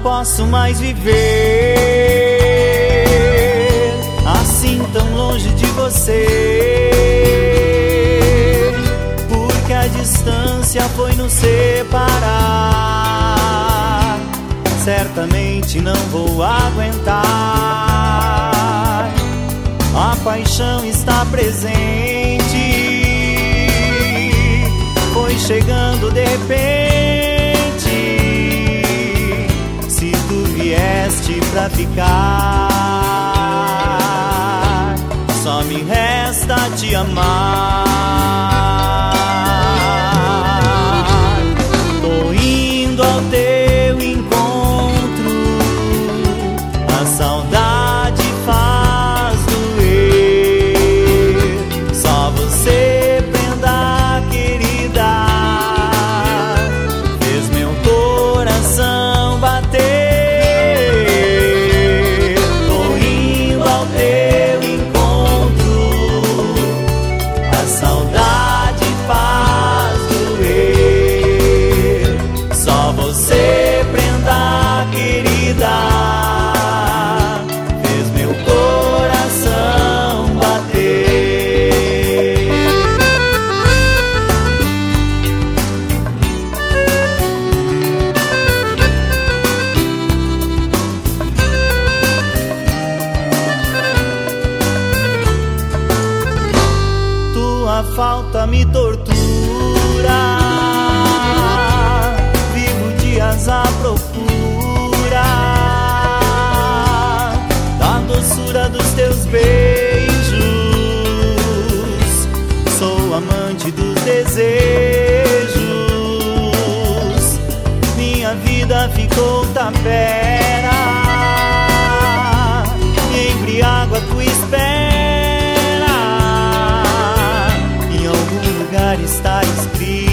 posso mais viver assim tão longe de você, porque a distância foi nos separar. Certamente não vou aguentar. A paixão está presente, foi chegando de repente. Se tu vieste pra ficar, só me resta te amar. Tô indo ao teu encontro, a saudade faz doer. Só você, prenda querida, fez meu coração bater. Tô indo ao teu encontro, a saudade faz doer. Só você, prenda querida, fez meu coração bater. Tua falta me tortura, vivo dias à procura da doçura dos teus beijos. Sou amante dos desejos, minha vida ficou tapera, me embriago à tua espera. Em algum lugar está escrito